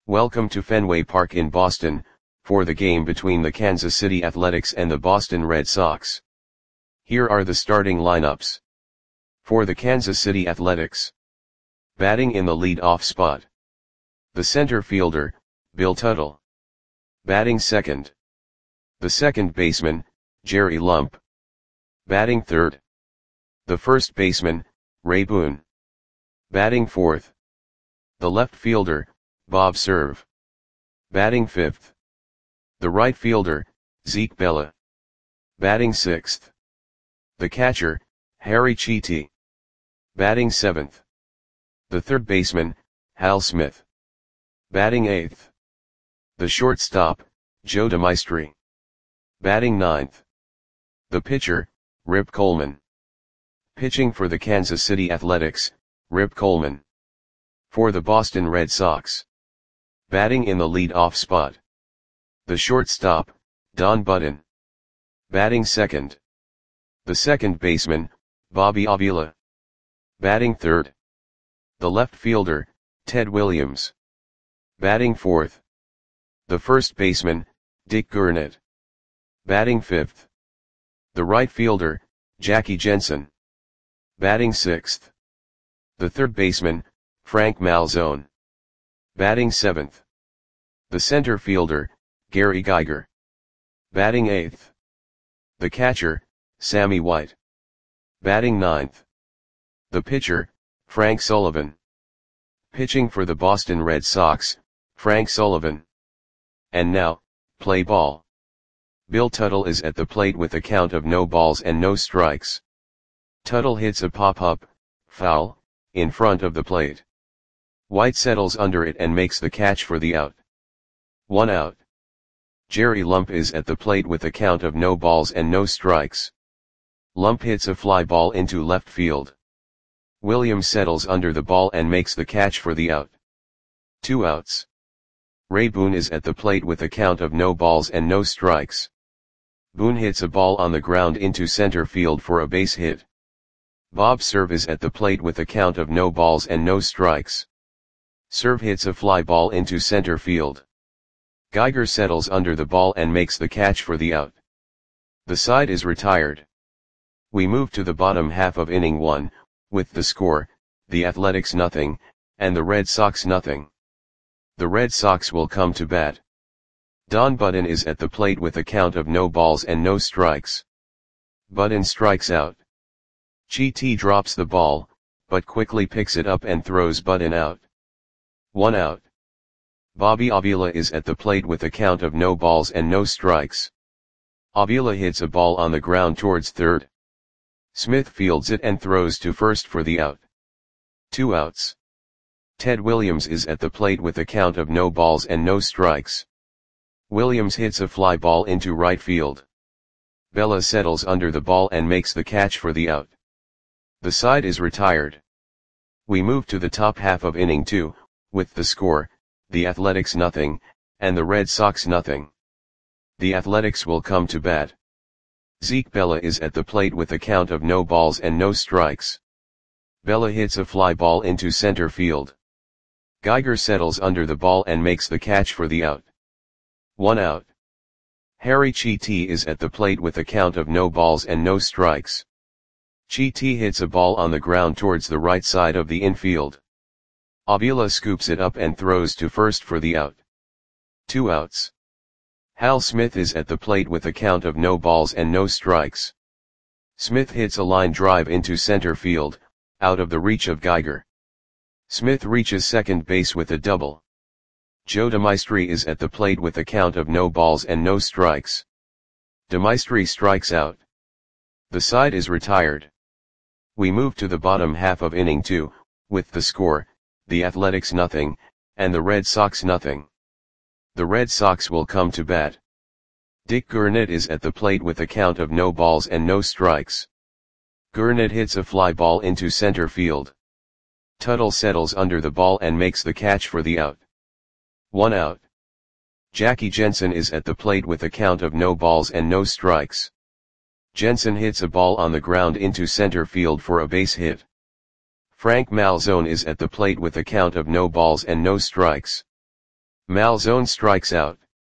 Welcome to Fenway Park in Boston, for the game between the Kansas City Athletics and the Boston Red Sox. Here are the starting lineups. For the Kansas City Athletics. Batting in the lead-off spot. The center fielder, Bill Tuttle. Batting second. The second baseman, Jerry Lump. Batting third. The first baseman, Ray Boone. Batting fourth. The left fielder, Bob Cerv. Batting fifth. The right fielder, Zeke Bella. Batting sixth. The catcher, Harry Chiti. Batting seventh. The third baseman, Hal Smith. Batting eighth. The shortstop, Joe DeMaestri. Batting ninth. The pitcher, Rip Coleman. Pitching for the Kansas City Athletics, Rip Coleman. For the Boston Red Sox. Batting in the lead-off spot. The shortstop, Don Budden. Batting second. The second baseman, Bobby Avila. Batting third. The left fielder, Ted Williams. Batting fourth. The first baseman, Dick Gurnett. Batting fifth. The right fielder, Jackie Jensen. Batting sixth. The third baseman, Frank Malzone. Batting seventh. The center fielder, Gary Geiger. Batting eighth. The catcher, Sammy White. Batting ninth. The pitcher, Frank Sullivan. Pitching for the Boston Red Sox, Frank Sullivan. And now, play ball. Bill Tuttle is at the plate with a count of no balls and no strikes. Tuttle hits a pop-up, foul, in front of the plate. White settles under it and makes the catch for the out. 1 out. Jerry Lump is at the plate with a count of no balls and no strikes. Lump hits a fly ball into left field. Williams settles under the ball and makes the catch for the out. 2 outs. Ray Boone is at the plate with a count of no balls and no strikes. Boone hits a ball on the ground into center field for a base hit. Bob Cerv is at the plate with a count of no balls and no strikes. Cerv hits a fly ball into center field. Geiger settles under the ball and makes the catch for the out. The side is retired. We move to the bottom half of inning 1, with the score, the Athletics nothing, and the Red Sox nothing. The Red Sox will come to bat. Don Budden is at the plate with a count of no balls and no strikes. Budden strikes out. Chiti drops the ball, but quickly picks it up and throws Budden out. 1 out. Bobby Avila is at the plate with a count of no balls and no strikes. Avila hits a ball on the ground towards third. Smith fields it and throws to first for the out. 2 outs. Ted Williams is at the plate with a count of no balls and no strikes. Williams hits a fly ball into right field. Bella settles under the ball and makes the catch for the out. The side is retired. We move to the top half of inning 2, with the score, the Athletics nothing, and the Red Sox nothing. The Athletics will come to bat. Zeke Bella is at the plate with a count of no balls and no strikes. Bella hits a fly ball into center field. Geiger settles under the ball and makes the catch for the out. 1 out. Harry Chiti is at the plate with a count of no balls and no strikes. Chiti hits a ball on the ground towards the right side of the infield. Avila scoops it up and throws to first for the out. 2 outs. Hal Smith is at the plate with a count of no balls and no strikes. Smith hits a line drive into center field, out of the reach of Geiger. Smith reaches second base with a double. Joe DeMaestri is at the plate with a count of no balls and no strikes. DeMaestri strikes out. The side is retired. We move to the bottom half of inning 2, with the score, the Athletics nothing, and the Red Sox nothing. The Red Sox will come to bat. Dick Gurnett is at the plate with a count of no balls and no strikes. Gurnett hits a fly ball into center field. Tuttle settles under the ball and makes the catch for the out. 1 out. Jackie Jensen is at the plate with a count of no balls and no strikes. Jensen hits a ball on the ground into center field for a base hit. Frank Malzone is at the plate with a count of no balls and no strikes. Malzone strikes out.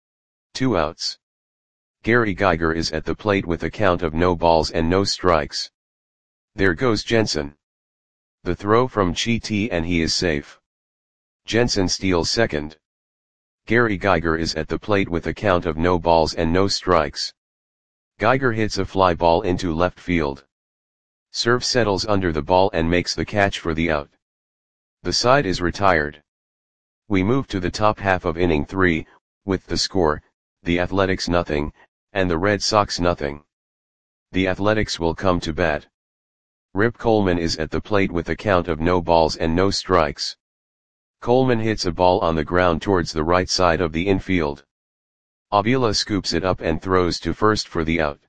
2 outs. Gary Geiger is at the plate with a count of no balls and no strikes. There goes Jensen. The throw from Chi and he is safe. Jensen steals second. Gary Geiger is at the plate with a count of no balls and no strikes. Geiger hits a fly ball into left field. Serve settles under the ball and makes the catch for the out. The side is retired. We move to the top half of inning 3, with the score, the Athletics nothing, and the Red Sox nothing. The Athletics will come to bat. Rip Coleman is at the plate with a count of no balls and no strikes. Coleman hits a ball on the ground towards the right side of the infield. Avila scoops it up and throws to first for the out.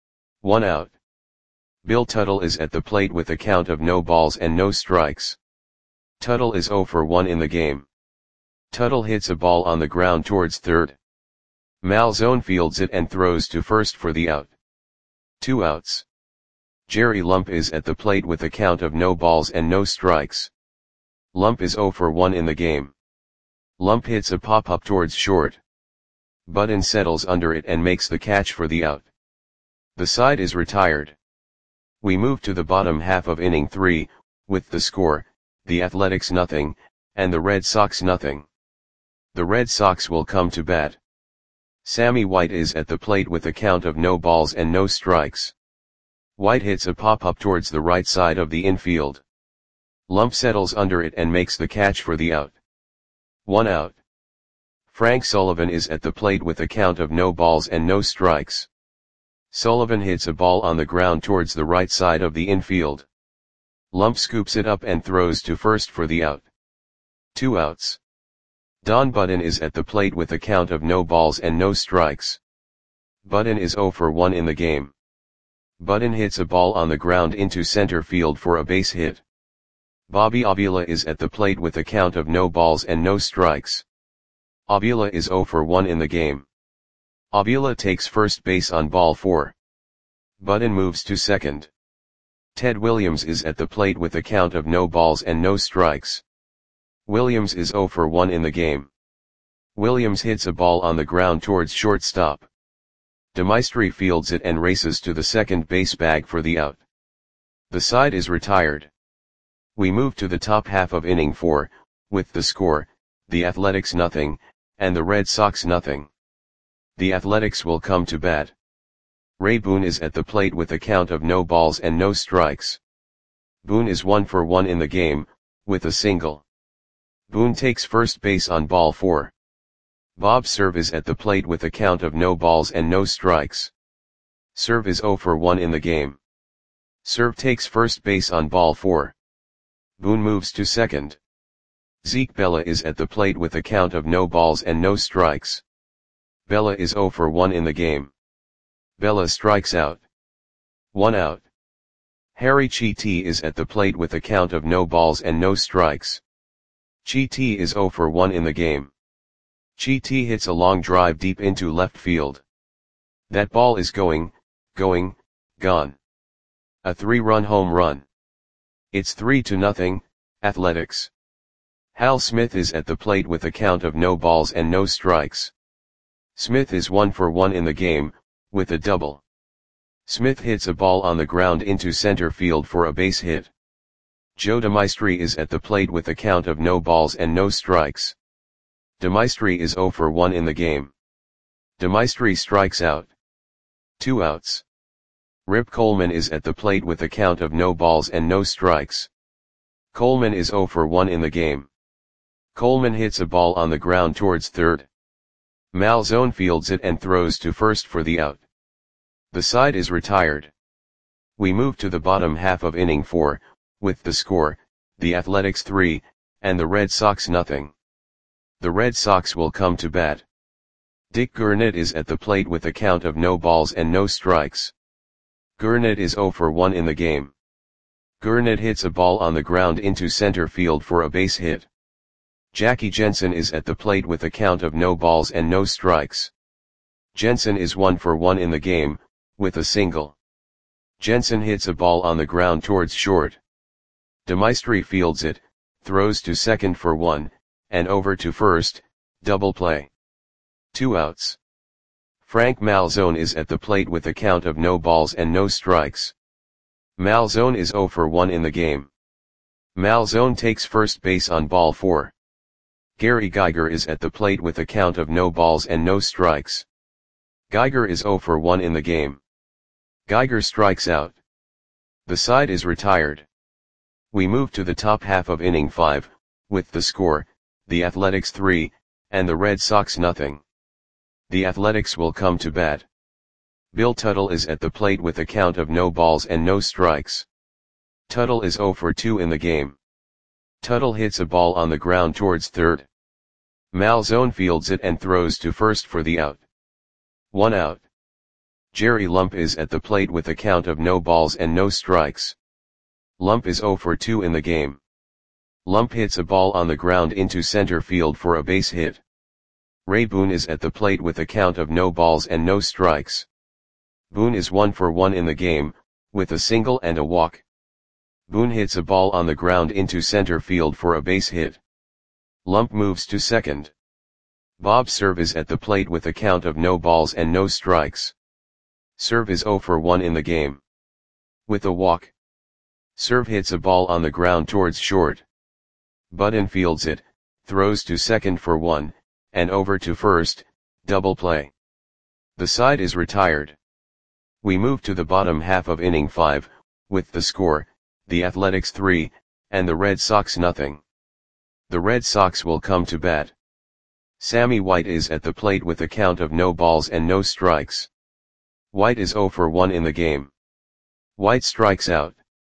1 out. Bill Tuttle is at the plate with a count of no balls and no strikes. Tuttle is 0 for 1 in the game. Tuttle hits a ball on the ground towards third. Malzone fields it and throws to first for the out. 2 outs. Jerry Lump is at the plate with a count of no balls and no strikes. Lump is 0 for 1 in the game. Lump hits a pop-up towards short. Budden settles under it and makes the catch for the out. The side is retired. We move to the bottom half of inning 3, with the score, the Athletics nothing, and the Red Sox nothing. The Red Sox will come to bat. Sammy White is at the plate with a count of no balls and no strikes. White hits a pop-up towards the right side of the infield. Lump settles under it and makes the catch for the out. 1 out. Frank Sullivan is at the plate with a count of no balls and no strikes. Sullivan hits a ball on the ground towards the right side of the infield. Lump scoops it up and throws to first for the out. 2 outs. Don Budden is at the plate with a count of no balls and no strikes. Budden is 0 for 1 in the game. Budden hits a ball on the ground into center field for a base hit. Bobby Avila is at the plate with a count of no balls and no strikes. Avila is 0 for 1 in the game. Avila takes first base on ball 4. Budden moves to second. Ted Williams is at the plate with a count of no balls and no strikes. Williams is 0 for 1 in the game. Williams hits a ball on the ground towards shortstop. DeMaestri fields it and races to the second base bag for the out. The side is retired. We move to the top half of inning 4, with the score, the Athletics nothing, and the Red Sox nothing. The Athletics will come to bat. Ray Boone is at the plate with a count of no balls and no strikes. Boone is 1 for 1 in the game, with a single. Boone takes first base on ball 4. Bob Cerv is at the plate with a count of no balls and no strikes. Cerv is 0 for 1 in the game. Cerv takes first base on ball 4. Boone moves to second. Zeke Bella is at the plate with a count of no balls and no strikes. Bella is 0 for 1 in the game. Bella strikes out. 1 out. Harry Chiti is at the plate with a count of no balls and no strikes. Chiti is 0 for 1 in the game. Chiti hits a long drive deep into left field. That ball is gone. A 3-run home run. It's 3-0, Athletics. Hal Smith is at the plate with a count of no balls and no strikes. Smith is 1 for 1 in the game, with a double. Smith hits a ball on the ground into center field for a base hit. Joe DeMaestri is at the plate with a count of no balls and no strikes. DeMaestri is 0 for 1 in the game. DeMaestri strikes out. 2 outs. Rip Coleman is at the plate with a count of no balls and no strikes. Coleman is 0 for 1 in the game. Coleman hits a ball on the ground towards third. Malzone fields it and throws to first for the out. The side is retired. We move to the bottom half of inning 4, with the score, the Athletics 3, and the Red Sox nothing. The Red Sox will come to bat. Dick Gurnett is at the plate with a count of no balls and no strikes. Gurnett is 0 for 1 in the game. Gurnett hits a ball on the ground into center field for a base hit. Jackie Jensen is at the plate with a count of no balls and no strikes. Jensen is 1 for 1 in the game, with a single. Jensen hits a ball on the ground towards short. DeMaestri fields it, throws to second for 1, and over to first. double play. 2 outs. Frank Malzone is at the plate with a count of no balls and no strikes. Malzone is 0 for 1 in the game. Malzone takes first base on ball 4. Gary Geiger is at the plate with a count of no balls and no strikes. Geiger is 0 for 1 in the game. Geiger strikes out. The side is retired. We move to the top half of inning 5, with the score, the Athletics 3, and the Red Sox nothing. The Athletics will come to bat. Bill Tuttle is at the plate with a count of no balls and no strikes. Tuttle is 0 for 2 in the game. Tuttle hits a ball on the ground towards third. Malzone fields it and throws to first for the out. 1 out. Jerry Lump is at the plate with a count of no balls and no strikes. Lump is 0 for 2 in the game. Lump hits a ball on the ground into center field for a base hit. Ray Boone is at the plate with a count of no balls and no strikes. Boone is 1 for 1 in the game, with a single and a walk. Boone hits a ball on the ground into center field for a base hit. Lump moves to second. Bob Cerv is at the plate with a count of no balls and no strikes. Cerv is 0 for 1 in the game. With a walk. Cerv hits a ball on the ground towards short. Budden fields it, throws to second for 1, and over to first, double play. The side is retired. We move to the bottom half of inning 5, with the score, the Athletics 3, and the Red Sox nothing. The Red Sox will come to bat. Sammy White is at the plate with a count of no balls and no strikes. White is 0 for 1 in the game. White strikes out.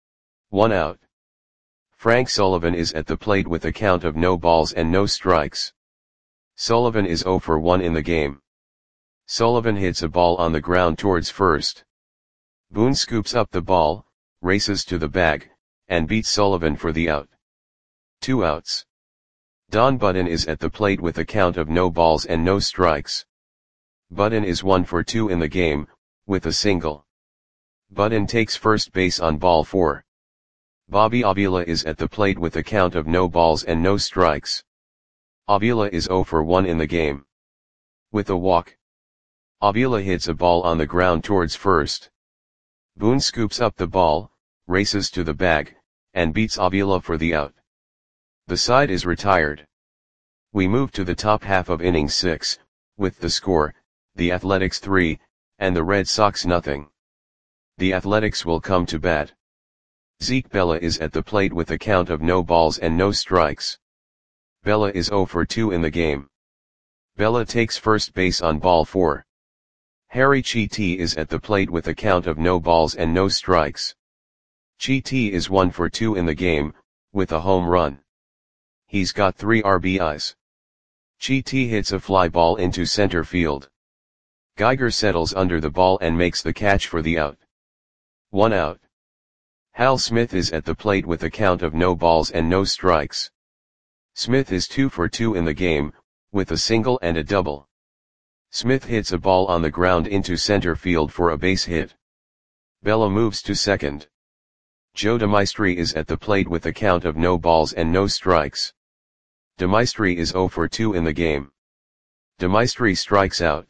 1 out. Frank Sullivan is at the plate with a count of no balls and no strikes. Sullivan is 0 for 1 in the game. Sullivan hits a ball on the ground towards first. Boone scoops up the ball, races to the bag, and beats Sullivan for the out. 2 outs. Don Budden is at the plate with a count of no balls and no strikes. Budden is 1 for 2 in the game, with a single. Budden takes first base on ball 4. Bobby Avila is at the plate with a count of no balls and no strikes. Avila is 0 for 1 in the game. With a walk. Avila hits a ball on the ground towards first. Boone scoops up the ball, races to the bag, and beats Avila for the out. The side is retired. We move to the top half of inning 6, with the score, the Athletics 3, and the Red Sox nothing. The Athletics will come to bat. Zeke Bella is at the plate with a count of no balls and no strikes. Bella is 0 for 2 in the game. Bella takes first base on ball 4. Harry Chiti is at the plate with a count of no balls and no strikes. Chiti is 1 for 2 in the game, with a home run. He's got 3 RBIs. Chiti hits a fly ball into center field. Geiger settles under the ball and makes the catch for the out. 1 out. Hal Smith is at the plate with a count of no balls and no strikes. Smith is 2 for 2 in the game, with a single and a double. Smith hits a ball on the ground into center field for a base hit. Bella moves to second. Joe DeMaestri is at the plate with a count of no balls and no strikes. DeMaestri is 0 for 2 in the game. DeMaestri strikes out.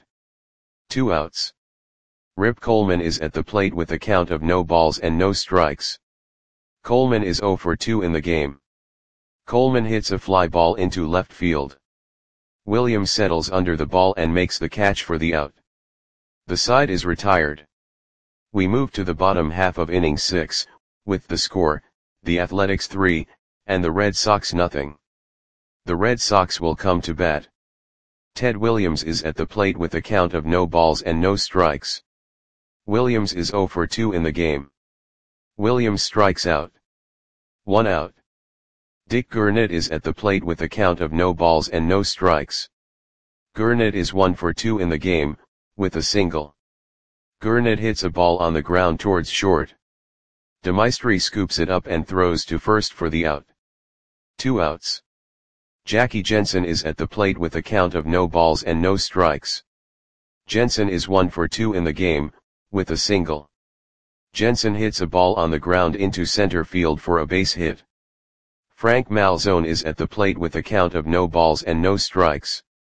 2 outs. Rip Coleman is at the plate with a count of no balls and no strikes. Coleman is 0 for 2 in the game. Coleman hits a fly ball into left field. Williams settles under the ball and makes the catch for the out. The side is retired. We move to the bottom half of inning 6, with the score, the Athletics 3, and the Red Sox nothing. The Red Sox will come to bat. Ted Williams is at the plate with a count of no balls and no strikes. Williams is 0 for 2 in the game. Williams strikes out. 1 out. Dick Gurnett is at the plate with a count of no balls and no strikes. Gurnett is 1 for 2 in the game, with a single. Gurnett hits a ball on the ground towards short. DeMaestri scoops it up and throws to first for the out. 2 outs. Jackie Jensen is at the plate with a count of no balls and no strikes. Jensen is 1 for 2 in the game, with a single. Jensen hits a ball on the ground into center field for a base hit. Frank Malzone is at the plate with a count of no balls and no strikes.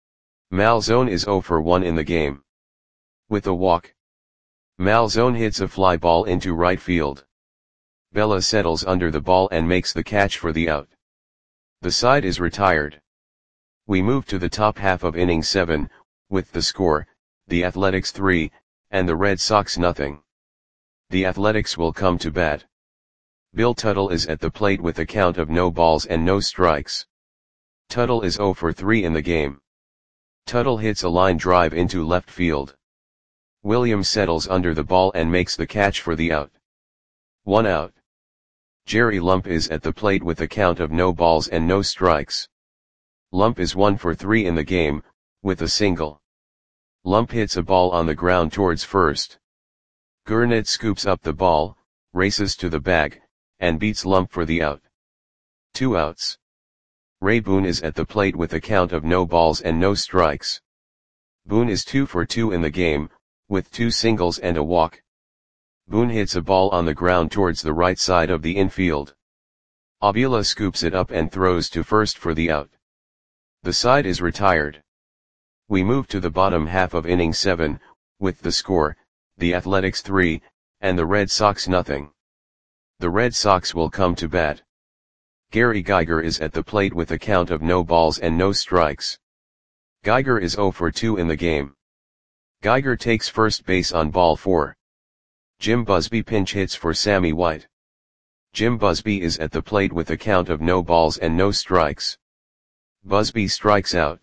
Malzone is 0 for 1 in the game. With a walk, Malzone hits a fly ball into right field. Bella settles under the ball and makes the catch for the out. The side is retired. We move to the top half of inning 7, with the score, the Athletics 3, and the Red Sox nothing. The Athletics will come to bat. Bill Tuttle is at the plate with a count of no balls and no strikes. Tuttle is 0 for 3 in the game. Tuttle hits a line drive into left field. Williams settles under the ball and makes the catch for the out. 1 out. Jerry Lump is at the plate with a count of no balls and no strikes. Lump is 1 for 3 in the game, with a single. Lump hits a ball on the ground towards first. Gurnett scoops up the ball, races to the bag, and beats Lump for the out. 2 outs. Ray Boone is at the plate with a count of no balls and no strikes. Boone is 2 for 2 in the game, with 2 singles and a walk. Boone hits a ball on the ground towards the right side of the infield. Avila scoops it up and throws to first for the out. The side is retired. We move to the bottom half of inning 7, with the score, the Athletics 3, and the Red Sox nothing. The Red Sox will come to bat. Gary Geiger is at the plate with a count of no balls and no strikes. Geiger is 0 for 2 in the game. Geiger takes first base on ball 4. Jim Busby pinch hits for Sammy White. Jim Busby is at the plate with a count of no balls and no strikes. Busby strikes out.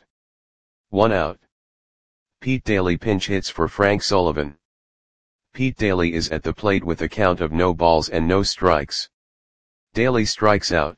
1 out. Pete Daly pinch hits for Frank Sullivan. Pete Daly is at the plate with a count of no balls and no strikes. Daly strikes out.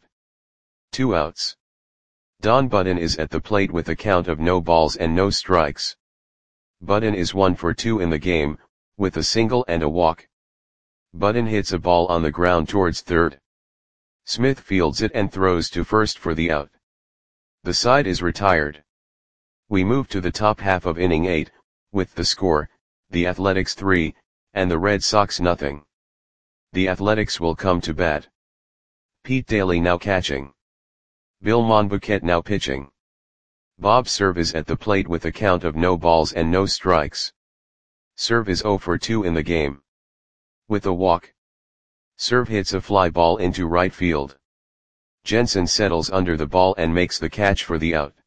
2 outs. Don Budden is at the plate with a count of no balls and no strikes. Budden is 1 for 2 in the game, with a single and a walk. Budden hits a ball on the ground towards third. Smith fields it and throws to first for the out. The side is retired. We move to the top half of inning 8, with the score, the Athletics 3, and the Red Sox nothing. The Athletics will come to bat. Pete Daly now catching. Bill Monbouquet now pitching. Bob Cerv is at the plate with a count of no balls and no strikes. Cerv is 0 for 2 in the game. With a walk, Cerv hits a fly ball into right field. Jensen settles under the ball and makes the catch for the out.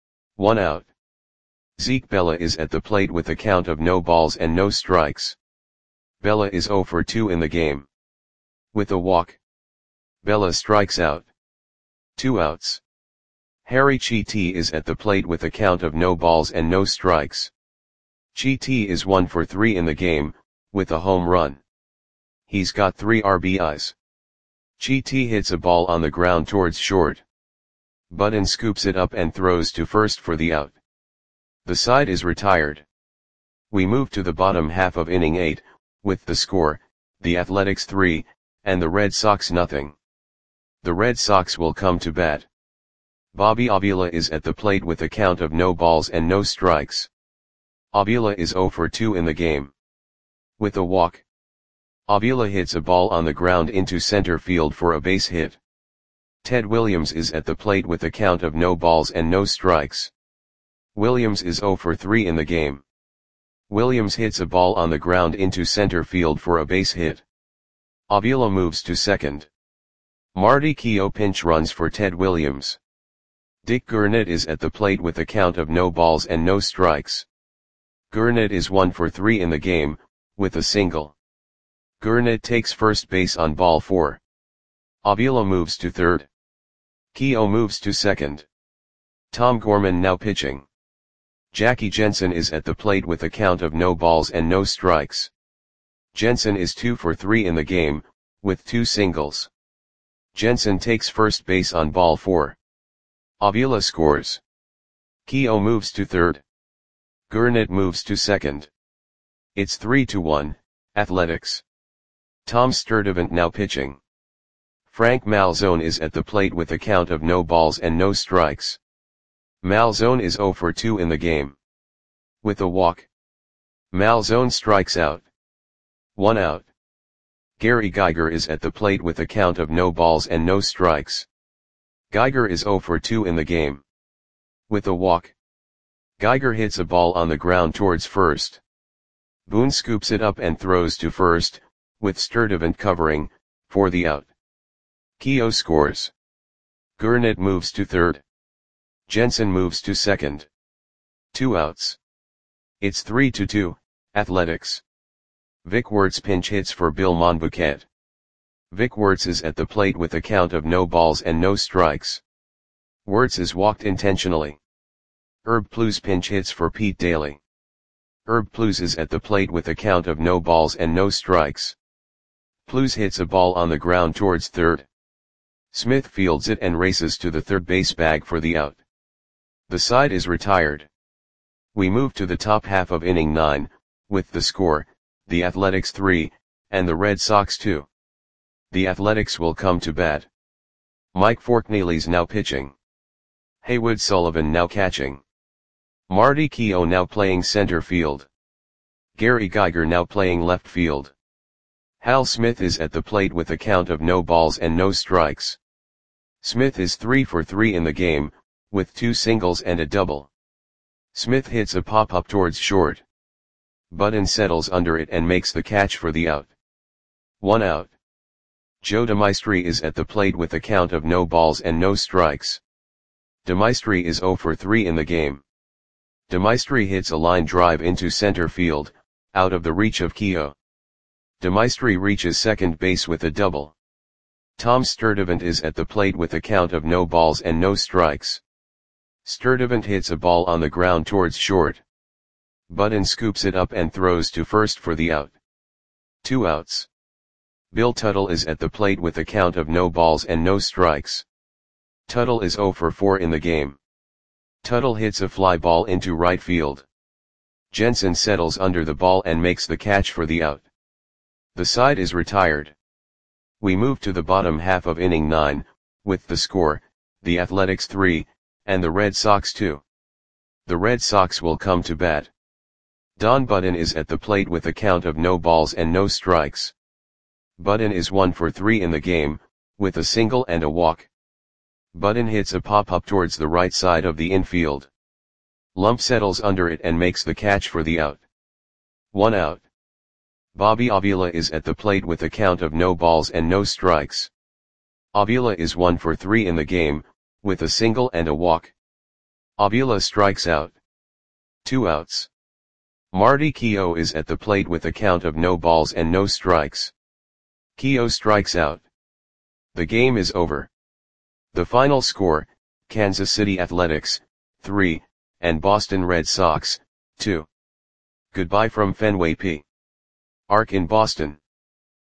1 out. Zeke Bella is at the plate with a count of no balls and no strikes. Bella is 0 for 2 in the game. With a walk, Bella strikes out. 2 outs. Harry Chiti is at the plate with a count of no balls and no strikes. Chiti is 1 for 3 in the game, with a home run. He's got 3 RBIs. Chiti hits a ball on the ground towards short. Budden scoops it up and throws to first for the out. The side is retired. We move to the bottom half of inning 8, with the score, the Athletics 3, and the Red Sox nothing. The Red Sox will come to bat. Bobby Avila is at the plate with a count of no balls and no strikes. Avila is 0 for 2 in the game. With a walk, Avila hits a ball on the ground into center field for a base hit. Ted Williams is at the plate with a count of no balls and no strikes. Williams is 0 for 3 in the game. Williams hits a ball on the ground into center field for a base hit. Avila moves to second. Marty Keough pinch runs for Ted Williams. Dick Gurnett is at the plate with a count of no balls and no strikes. Gurnett is 1 for 3 in the game, with a single. Gurnett takes first base on ball 4. Avila moves to third. Keough moves to second. Tom Gorman now pitching. Jackie Jensen is at the plate with a count of no balls and no strikes. Jensen is 2 for 3 in the game, with 2 singles. Jensen takes first base on ball 4. Avila scores. Keough moves to third. Gurnett moves to second. It's 3-1, Athletics. Tom Sturdivant now pitching. Frank Malzone is at the plate with a count of no balls and no strikes. Malzone is 0 for 2 in the game. With a walk, Malzone strikes out. 1 out. Gary Geiger is at the plate with a count of no balls and no strikes. Geiger is 0 for 2 in the game. With a walk, Geiger hits a ball on the ground towards first. Boone scoops it up and throws to first, with Sturdivant covering, for the out. Keogh scores. Gurnet moves to third. Jensen moves to second. 2 outs. It's 3-2, Athletics. Vic Wertz pinch hits for Bill Monbouquet. Vic Wertz is at the plate with a count of no balls and no strikes. Wertz is walked intentionally. Herb Plews pinch hits for Pete Daly. Herb Plews is at the plate with a count of no balls and no strikes. Plews hits a ball on the ground towards third. Smith fields it and races to the third base bag for the out. The side is retired. We move to the top half of inning 9, with the score, the Athletics 3, and the Red Sox 2. The Athletics will come to bat. Mike Forkneely's now pitching. Haywood Sullivan now catching. Marty Keogh now playing center field. Gary Geiger now playing left field. Hal Smith is at the plate with a count of no balls and no strikes. Smith is 3 for 3 in the game, with 2 singles and a double. Smith hits a pop-up towards short. Budden settles under it and makes the catch for the out. 1 out. Joe DeMaestri is at the plate with a count of no balls and no strikes. DeMaestri is 0 for 3 in the game. DeMaestri hits a line drive into center field, out of the reach of Keogh. DeMaestri reaches second base with a double. Tom Sturdivant is at the plate with a count of no balls and no strikes. Sturdivant hits a ball on the ground towards short. Budden scoops it up and throws to first for the out. 2 outs. Bill Tuttle is at the plate with a count of no balls and no strikes. Tuttle is 0 for 4 in the game. Tuttle hits a fly ball into right field. Jensen settles under the ball and makes the catch for the out. The side is retired. We move to the bottom half of inning 9, with the score, the Athletics 3, and the Red Sox 2. The Red Sox will come to bat. Don Budden is at the plate with a count of no balls and no strikes. Budden is 1 for 3 in the game, with a single and a walk. Budden hits a pop-up towards the right side of the infield. Lump settles under it and makes the catch for the out. 1 out. Bobby Avila is at the plate with a count of no balls and no strikes. Avila is 1 for 3 in the game, with a single and a walk. Avila strikes out. 2 outs. Marty Keogh is at the plate with a count of no balls and no strikes. Keogh strikes out. The game is over. The final score, Kansas City Athletics, 3, and Boston Red Sox, 2. Goodbye from Fenway P. Park in Boston.